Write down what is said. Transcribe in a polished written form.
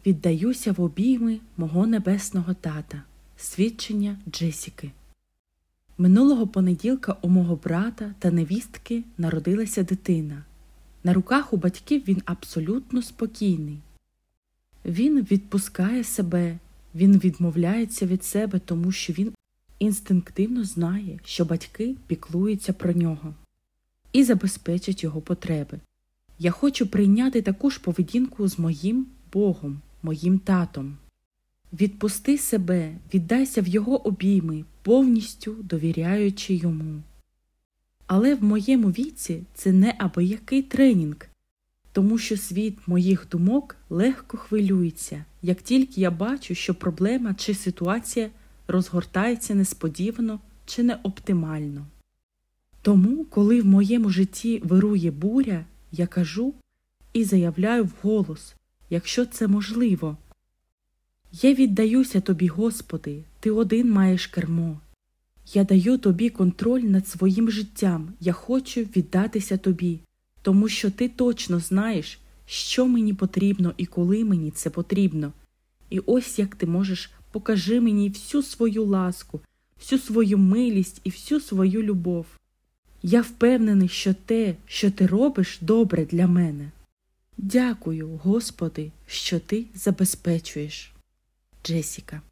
віддаюся в обійми мого небесного тата. Свідчення Джесіки. Минулого понеділка у мого брата та невістки народилася дитина. На руках у батьків він абсолютно спокійний. Він відпускає себе, він відмовляється від себе, тому що він інстинктивно знає, що батьки піклуються про нього і забезпечать його потреби. Я хочу прийняти таку ж поведінку з моїм Богом, моїм татом. Відпусти себе, віддайся в його обійми, повністю довіряючи йому. Але в моєму віці це не абиякий тренінг, тому що світ моїх думок легко хвилюється, як тільки я бачу, що проблема чи ситуація розгортається несподівано чи неоптимально. Тому, коли в моєму житті вирує буря, я кажу і заявляю вголос, якщо це можливо: «Я віддаюся Тобі, Господи, Ти один маєш кермо. Я даю Тобі контроль над своїм життям, я хочу віддатися Тобі, тому що Ти точно знаєш, що мені потрібно і коли мені це потрібно. І ось як Ти можеш, покажи мені всю свою ласку, всю свою милість і всю свою любов. Я впевнений, що те, що Ти робиш, добре для мене. Дякую, Господи, що Ти забезпечуєш». Джесіка.